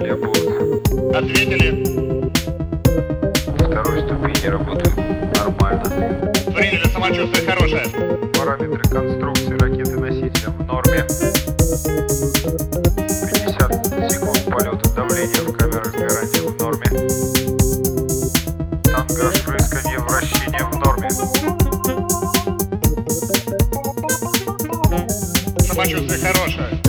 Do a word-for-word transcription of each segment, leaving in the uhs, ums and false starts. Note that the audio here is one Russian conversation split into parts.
будут. Ответили. Второй ступени работают нормально. Приняли, самочувствие хорошее. Параметры конструкции ракеты-носителя в норме. пятьдесят секунд полета. Давление в камерах сгорания в норме. Тангаж, рысканье, вращение в норме. Самочувствие хорошее.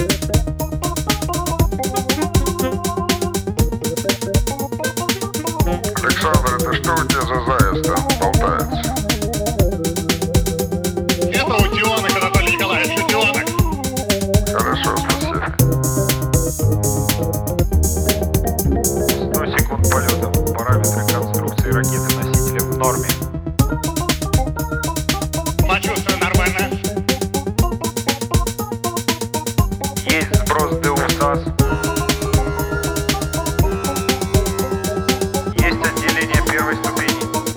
Александр, это что у тебя за заяц там болтается? Это утенок, Анатолий Николаевич, утенок. Хорошо, спасибо. сто секунд полета. Параметры конструкции ракеты-носителя в норме. Самочувствие нормально. Есть сброс ДУ-САС. Есть отделение первой ступени.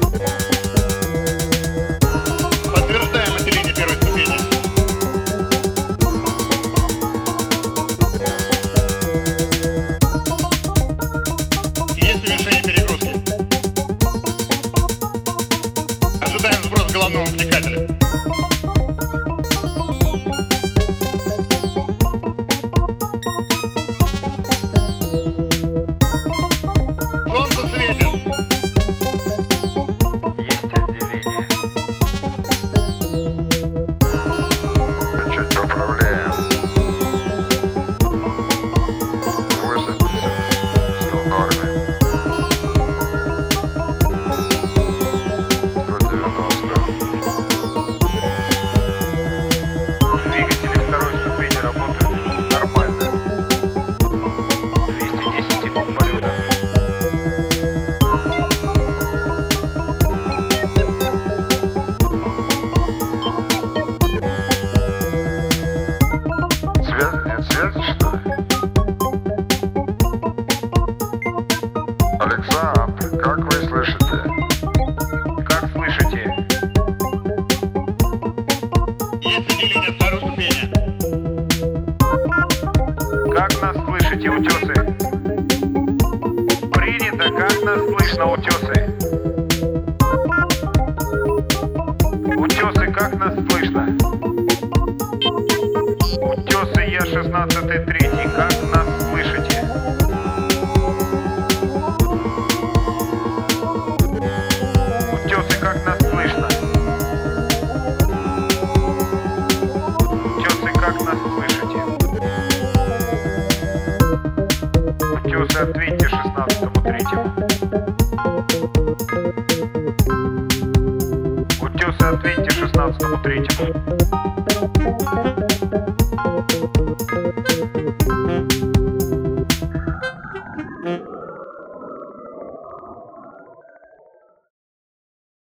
Подтверждаем отделение первой ступени. Есть уменьшение перегрузки. Ожидаем сброс головного втекателя. Солнце светит. Есть отделение. Чуть поправляем. восемьдесят. сто в норме. сто девяносто. Двигатели второй ступени работают нормально. двести десять секунд полета. Связи нет связи, что ли? Александр, как вы слышите? Как слышите? Есть отделение второй ступени. Как нас слышите, утесы? Принято, как нас слышно, утесы? Утесы, как нас слышно? Утесы Я шестнадцать три, как нас слышите? Утесы, как нас слышно? Утесы, как нас слышите? Утесы, ответьте шестнадцать третьему. Утесы, ответьте шестнадцать третьему.